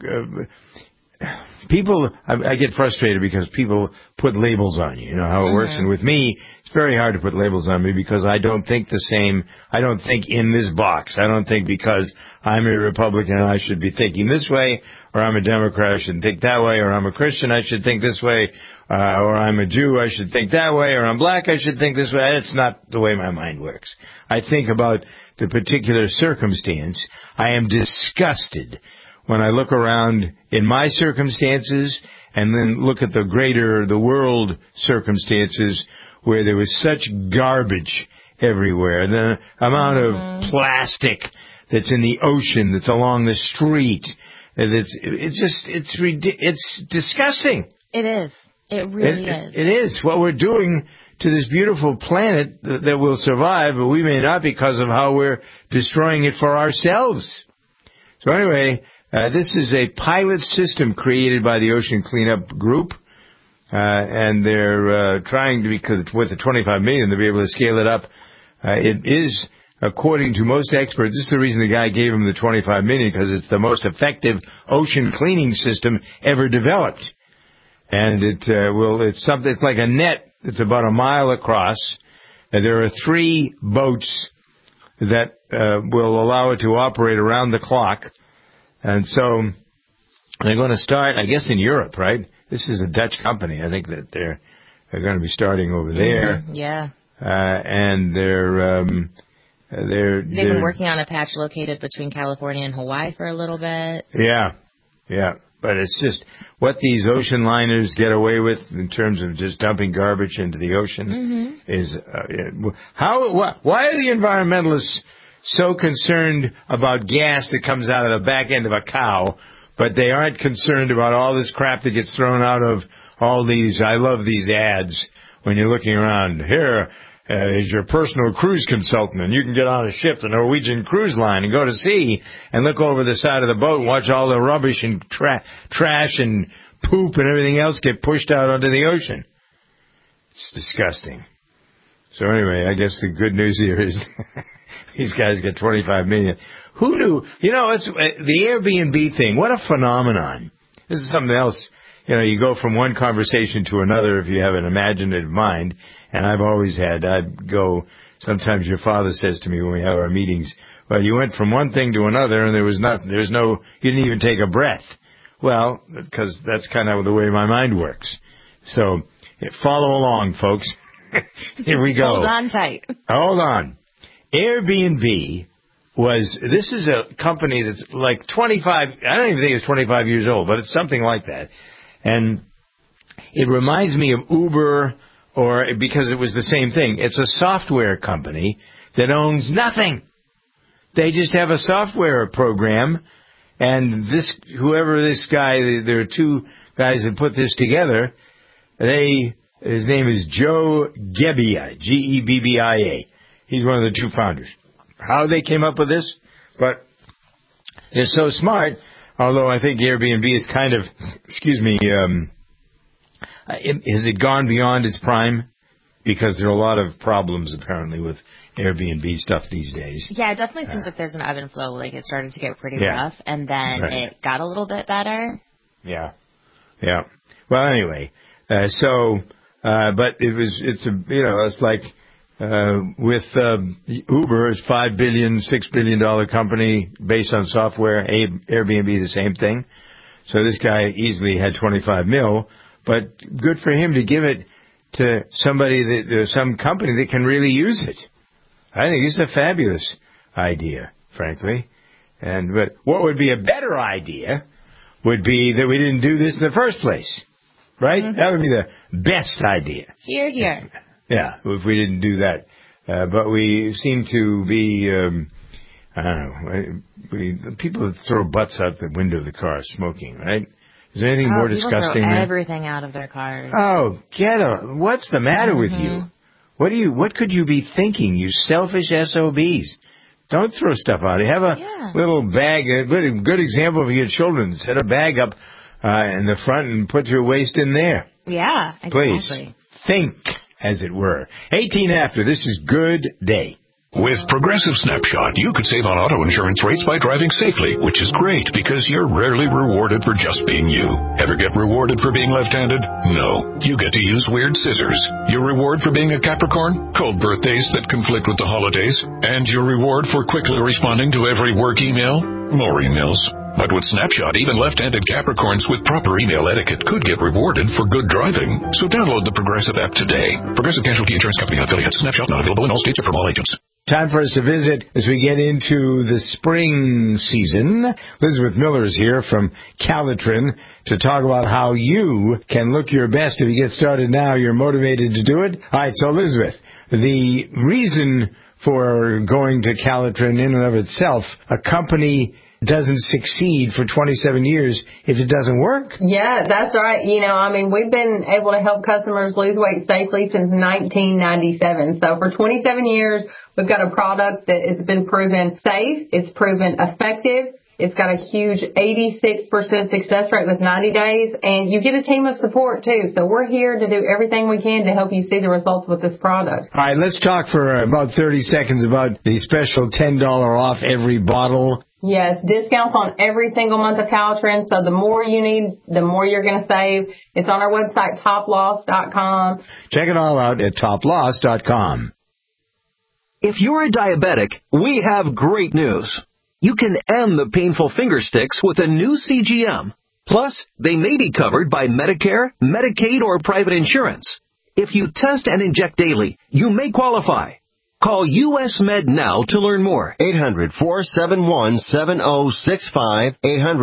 Speaker 2: I get frustrated because people put labels on you. You know how it works. And with me, it's very hard to put labels on me because I don't think the same. I don't think in this box. I don't think because I'm a Republican I should be thinking this way, or I'm a Democrat I should think that way, or I'm a Christian I should think this way, or I'm a Jew I should think that way, or I'm black I should think this way. It's not the way my mind works. I think about the particular circumstance. I am disgusted when I look around in my circumstances and then look at the world circumstances where there was such garbage everywhere. The amount of plastic that's in the ocean, that's along the street, it's disgusting.
Speaker 3: It is. It really is.
Speaker 2: It is. What we're doing to this beautiful planet that will survive, but we may not because of how we're destroying it for ourselves. So anyway... this is a pilot system created by the Ocean Cleanup Group, and they're trying to, because with the $25 million, to be able to scale it up. It is, according to most experts, this is the reason the guy gave him the $25 million, because it's the most effective ocean cleaning system ever developed. And it's something, it's like a net. It's about a mile across. There are 3 boats that will allow it to operate around the clock. And so they're going to start, I guess, in Europe, right? This is a Dutch company. I think that they're going to be starting over there.
Speaker 3: Yeah.
Speaker 2: And they've
Speaker 3: been working on a patch located between California and Hawaii for a little bit.
Speaker 2: Yeah. But it's just what these ocean liners get away with in terms of just dumping garbage into the ocean is why are the environmentalists so concerned about gas that comes out of the back end of a cow, but they aren't concerned about all this crap that gets thrown out of all these. I love these ads when you're looking around. Here is your personal cruise consultant, and you can get on a ship, the Norwegian Cruise Line, and go to sea and look over the side of the boat and watch all the rubbish and trash and poop and everything else get pushed out onto the ocean. It's disgusting. So anyway, I guess the good news here is these guys get $25 million. Who knew? You know, it's the Airbnb thing. What a phenomenon. This is something else. You know, you go from one conversation to another if you have an imaginative mind. And I've always had. I'd go, sometimes your father says to me when we have our meetings, well, you went from one thing to another and you didn't even take a breath. Well, because that's kind of the way my mind works. So follow along, folks. Here we go.
Speaker 3: Hold on tight.
Speaker 2: Hold on. Airbnb this is a company that's like 25, I don't even think it's 25 years old, but it's something like that. And it reminds me of Uber, because it was the same thing. It's a software company that owns nothing. They just have a software program, and whoever this guy, there are two guys that put this together. His name is Joe Gebbia, Gebbia. He's one of the two founders. How they came up with this, but they're so smart. Although I think Airbnb is kind of, has it gone beyond its prime? Because there are a lot of problems apparently with Airbnb stuff these days.
Speaker 3: Yeah, it definitely seems like there's an ebb and flow. Like it started to get pretty rough, and then it got a little bit better.
Speaker 2: Yeah. Well, anyway, but it's like with Uber, it's $5 billion, $6 billion company based on software. Airbnb, the same thing. So this guy easily had $25 million, but good for him to give it to somebody some company that can really use it. I think it's a fabulous idea, frankly. But what would be a better idea would be that we didn't do this in the first place, right? Mm-hmm. That would be the best idea.
Speaker 3: Here.
Speaker 2: Yeah, if we didn't do that. But we seem to be, I don't know, people that throw butts out the window of the car smoking, right? Is there anything more disgusting?
Speaker 3: Throw everything out of their cars.
Speaker 2: Oh, what's the matter with you? What could you be thinking, you selfish SOBs? Don't throw stuff out. Have a little bag, a good example for your children. Set a bag up in the front and put your waste in there.
Speaker 3: Yeah, exactly.
Speaker 2: Please, think, as it were. 18 after, this is Good Day.
Speaker 20: With Progressive Snapshot, you could save on auto insurance rates by driving safely, which is great because you're rarely rewarded for just being you. Ever get rewarded for being left-handed? No. You get to use weird scissors. Your reward for being a Capricorn? Cold birthdays that conflict with the holidays. And your reward for quickly responding to every work email? More emails. But with Snapshot, even left-handed Capricorns with proper email etiquette could get rewarded for good driving. So download the Progressive app today. Progressive Casualty Insurance Company and affiliates. Snapshot not available in all states or from all agents.
Speaker 2: Time for us to visit as we get into the spring season. Elizabeth Miller is here from Calitrin to talk about how you can look your best. If you get started now, you're motivated to do it. All right, so Elizabeth, the reason for going to Calitrin in and of itself, a company doesn't succeed for 27 years if it doesn't work.
Speaker 21: Yeah, that's right. We've been able to help customers lose weight safely since 1997. So for 27 years, we've got a product that has been proven safe. It's proven effective. It's got a huge 86% success rate with 90 days, and you get a team of support, too. So we're here to do everything we can to help you see the results with this product.
Speaker 2: All right, let's talk for about 30 seconds about the special $10 off every bottle.
Speaker 21: Yes, discounts on every single month of Calitrin. So the more you need, the more you're going to save. It's on our website, toploss.com.
Speaker 2: Check it all out at toploss.com.
Speaker 22: If you're a diabetic, we have great news. You can end the painful finger sticks with a new CGM. Plus, they may be covered by Medicare, Medicaid, or private insurance. If you test and inject daily, you may qualify. Call US Med now to learn more.
Speaker 8: 800-471-7065.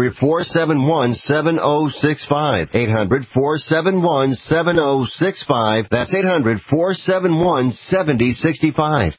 Speaker 8: 800-471-7065. 800-471-7065. That's 800-471-7065.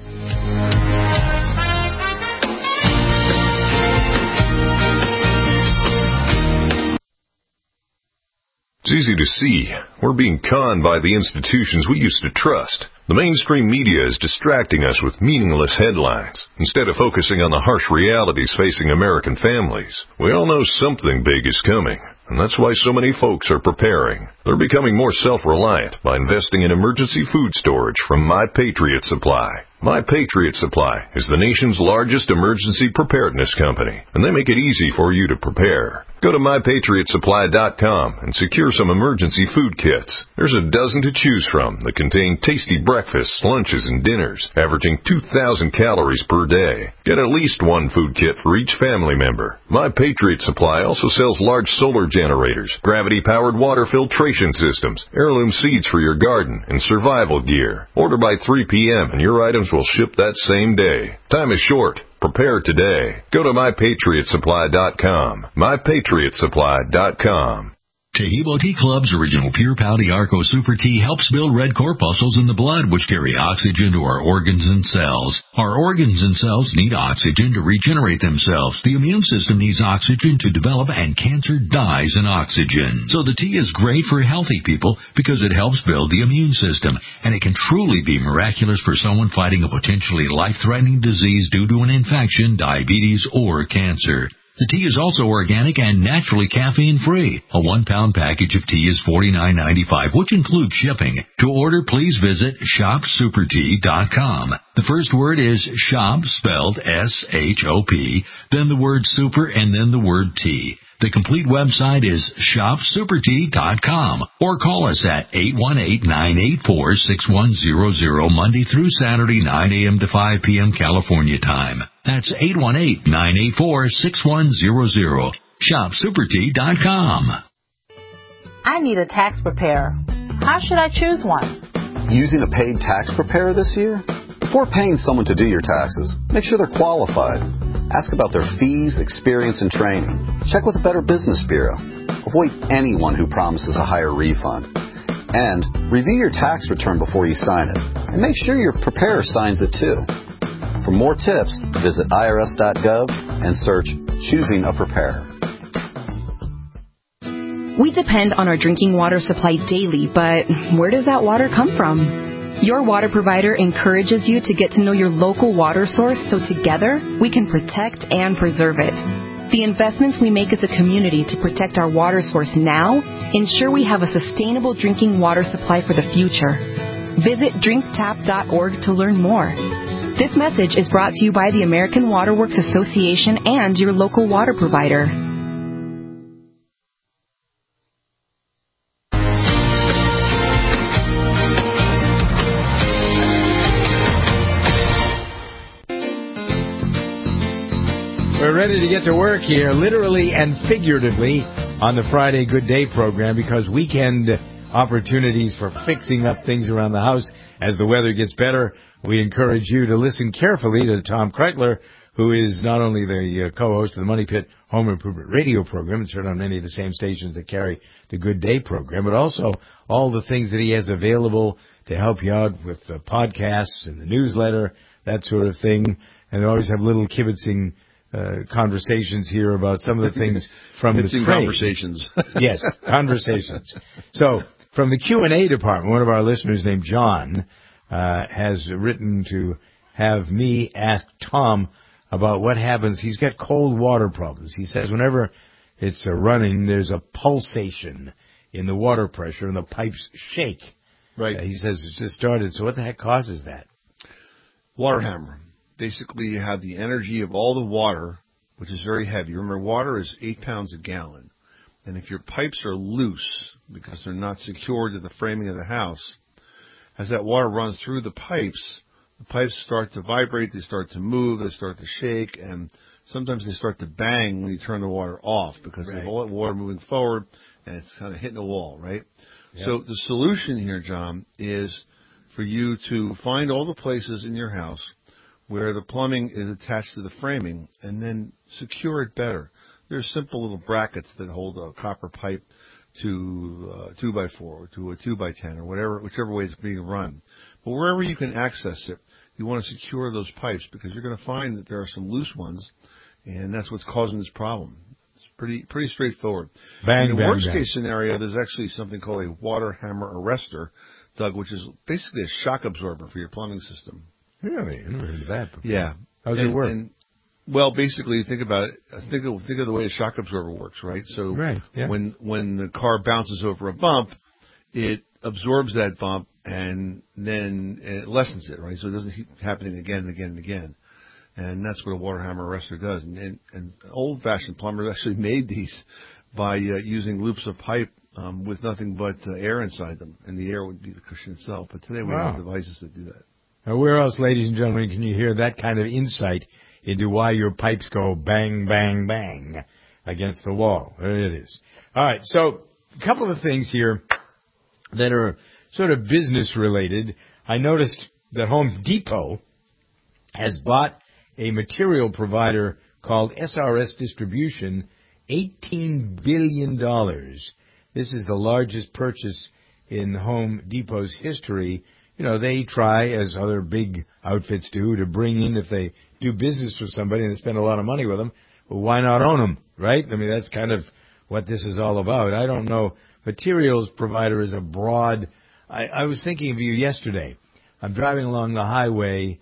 Speaker 20: It's easy to see. We're being conned by the institutions we used to trust. The mainstream media is distracting us with meaningless headlines instead of focusing on the harsh realities facing American families. We all know something big is coming, and that's why so many folks are preparing. They're becoming more self-reliant by investing in emergency food storage from My Patriot Supply. My Patriot Supply is the nation's largest emergency preparedness company, and they make it easy for you to prepare.
Speaker 1: Go to MyPatriotSupply.com and secure some emergency food kits. There's a dozen to choose from that contain tasty breakfasts, lunches, and dinners, averaging 2,000 calories per day. Get at least one food kit for each family member. My Patriot Supply also sells large solar generators, gravity-powered water filtration systems, heirloom seeds for your garden, and survival gear. Order by 3 p.m. and your items will ship that same day. Time is short. Prepare today. Go to MyPatriotSupply.com. MyPatriotSupply.com.
Speaker 4: Tahibo Tea Club's original Pure Pouty Arco Super Tea helps build red corpuscles in the blood, which carry oxygen to our organs and cells. Our organs and cells need oxygen to regenerate themselves. The immune system needs oxygen to develop, and cancer dies in oxygen. So the tea is great for healthy people because it helps build the immune system, and it can truly be miraculous for someone fighting a potentially life-threatening disease due to an infection, diabetes, or cancer. The tea is also organic and naturally caffeine-free. A 1-pound package of tea is $49.95, which includes shipping. To order, please visit ShopSuperTea.com. The first word is shop, spelled S-H-O-P, then the word super, and then the word tea. The complete website is ShopSuperTea.com, or call us at 818-984-6100 Monday through Saturday, 9 a.m. to 5 p.m. California time. That's 818-984-6100. ShopSuperTea.com.
Speaker 23: I need a tax preparer. How should I choose one?
Speaker 24: Using a paid tax preparer this year? Before paying someone to do your taxes, make sure they're qualified. Ask about their fees, experience, and training. Check with a Better Business Bureau. Avoid anyone who promises a higher refund. And review your tax return before you sign it. And make sure your preparer signs it too. For more tips, visit irs.gov and search Choosing a Preparer.
Speaker 25: We depend on our drinking water supply daily, but where does that water come from? Your water provider encourages you to get to know your local water source so together we can protect and preserve it. The investments we make as a community to protect our water source now ensure we have a sustainable drinking water supply for the future. Visit drinktap.org to learn more. This message is brought to you by the American Water Works Association and your local water provider.
Speaker 2: We're ready to get to work here, literally and figuratively, on the Friday Good Day program, because weekend opportunities for fixing up things around the house as the weather gets better. We encourage you to listen carefully to Tom Kreitler, who is not only the co-host of the Money Pit Home Improvement Radio program, it's heard on many of the same stations that carry the Good Day program, but also all the things that he has available to help you out with the podcasts and the newsletter, that sort of thing. And they always have little kibitzing conversations here about some of the things from the trade.
Speaker 26: Conversations.
Speaker 2: Yes, conversations. So, from the Q&A department, one of our listeners named John has written to have me ask Tom about what happens. He's got cold water problems. He says whenever it's running, there's a pulsation in the water pressure and the pipes shake.
Speaker 26: Right.
Speaker 2: He says it's just started. So what the heck causes that?
Speaker 26: Water hammer. Basically, you have the energy of all the water, which is very heavy. Remember, water is 8 pounds a gallon. And if your pipes are loose, because they're not secured to the framing of the house, as that water runs through the pipes start to vibrate, they start to move, they start to shake, and sometimes they start to bang when you turn the water off, because they have all that water moving forward, and it's kind of hitting a wall, right? Yep. So the solution here, John, is for you to find all the places in your house where the plumbing is attached to the framing, and then secure it better. There's simple little brackets that hold a copper pipe to a 2x4 or to a 2x10 or whichever way it's being run. But wherever you can access it, you want to secure those pipes, because you're going to find that there are some loose ones, and that's what's causing this problem. It's pretty straightforward. In the worst case scenario, there's actually something called a water hammer arrestor, Doug, which is basically a shock absorber for your plumbing system.
Speaker 2: Really? I never heard of that before.
Speaker 26: Yeah.
Speaker 2: How does it work?
Speaker 26: Well, basically, think about it. Think of the way a shock absorber works, right? So when the car bounces over a bump, it absorbs that bump and then it lessens it, right? So it doesn't keep happening again and again and again. And that's what a water hammer arrestor does. And old-fashioned plumbers actually made these by using loops of pipe with nothing but air inside them, and the air would be the cushion itself. But today we have devices that do that.
Speaker 2: Now, where else, ladies and gentlemen, can you hear that kind of insight into why your pipes go bang, bang, bang against the wall? There it is. All right, so a couple of things here that are sort of business-related. I noticed that Home Depot has bought a material provider called SRS Distribution, $18 billion. This is the largest purchase in Home Depot's history. You know, they try, as other big outfits do, to bring in, if they do business with somebody and they spend a lot of money with them, well, why not own them, right? I mean, that's kind of what this is all about. I don't know. Materials provider is a broad. I was thinking of you yesterday. I'm driving along the highway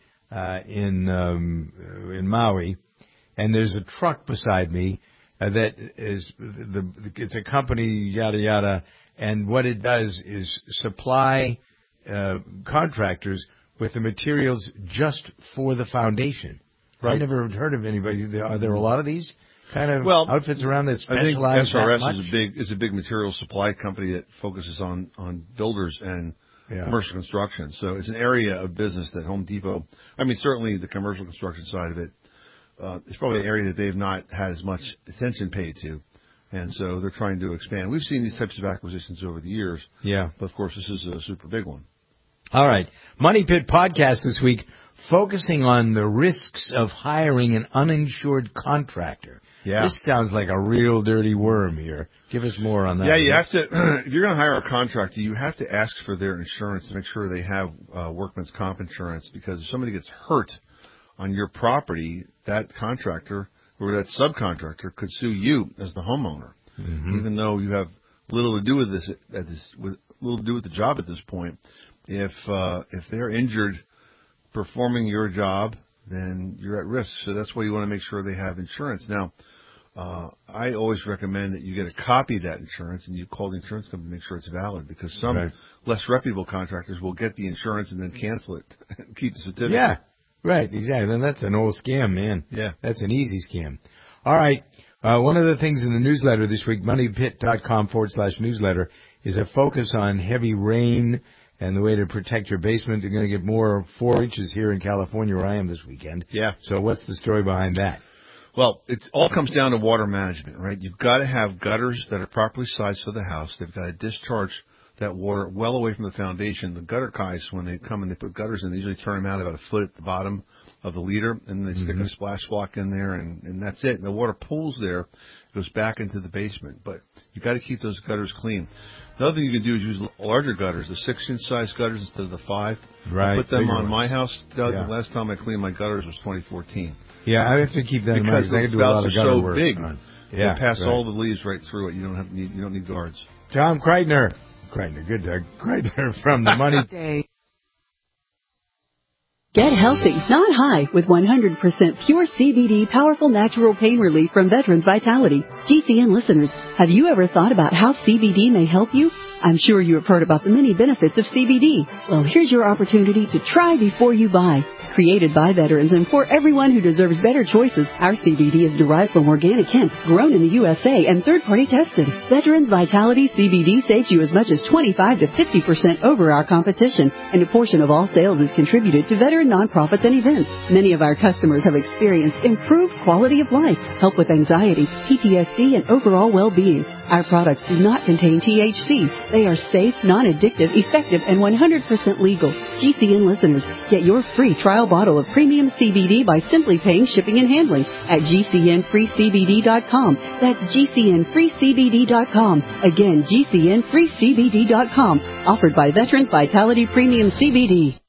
Speaker 2: in Maui, and there's a truck beside me that is it's a company, yada yada, and what it does is supply contractors with the materials just for the foundation. Right. I've never heard of anybody. Are there a lot of these kind of outfits around that specialize?
Speaker 26: I think SRS is a big material supply company that focuses on builders and commercial construction. So it's an area of business that Home Depot, I mean, certainly the commercial construction side of it, it's probably an area that they've not had as much attention paid to. And so they're trying to expand. We've seen these types of acquisitions over the years. Yeah. But, of course, this is a super big one.
Speaker 2: All right. Money Pit podcast this week, focusing on the risks of hiring an uninsured contractor. Yeah. This sounds like a real dirty worm here. Give us more on that.
Speaker 26: Yeah, you have to, if you're going to hire a contractor, you have to ask for their insurance to make sure they have workman's comp insurance, because if somebody gets hurt on your property, that contractor or that subcontractor could sue you as the homeowner, even though you have little to do with little to do with the job at this point. If they're injured performing your job, then you're at risk. So that's why you want to make sure they have insurance. Now, I always recommend that you get a copy of that insurance and you call the insurance company to make sure it's valid, because some less reputable contractors will get the insurance and then cancel it and keep the certificate.
Speaker 2: Yeah, right, exactly. And that's an old scam, man. Yeah. That's an easy scam. All right. One of the things in the newsletter this week, moneypit.com/newsletter, is a focus on heavy rain and the way to protect your basement. You're going to get more 4 inches here in California where I am this weekend. Yeah. So what's the story behind that?
Speaker 26: Well, it all comes down to water management, right? You've got to have gutters that are properly sized for the house. They've got to discharge that water well away from the foundation. The gutter guys, when they come and they put gutters in, they usually turn them out about a foot at the bottom of the leader, and they stick a splash block in there, and that's it. And the water pools there, goes back into the basement. But you've got to keep those gutters clean. The other thing you can do is use larger gutters, the 6-inch size gutters instead of the 5. Right. I put them on my house, Doug. The last time I cleaned my gutters was 2014.
Speaker 2: Yeah, I have to keep that in mind because I do a lot of gutter work.
Speaker 26: Big. They pass all the leaves right through it. You don't need guards.
Speaker 2: Tom Kreitner, good Doug. Kreitner from the Money Day.
Speaker 5: Get healthy, not high, with 100% pure CBD powerful natural pain relief from Veterans Vitality. GCN listeners, have you ever thought about how CBD may help you? I'm sure you have heard about the many benefits of CBD. Well, here's your opportunity to try before you buy. Created by veterans and for everyone who deserves better choices, our CBD is derived from organic hemp, grown in the USA and third-party tested. Veterans Vitality CBD saves you as much as 25 to 50% over our competition, and a portion of all sales is contributed to veteran nonprofits and events. Many of our customers have experienced improved quality of life, help with anxiety, PTSD, and overall well-being. Our products do not contain THC. They are safe, non-addictive, effective, and 100% legal. GCN listeners, get your free trial bottle of premium CBD by simply paying shipping and handling at GCNFreeCBD.com. That's GCNFreeCBD.com. Again, GCNFreeCBD.com. Offered by Veterans Vitality Premium CBD.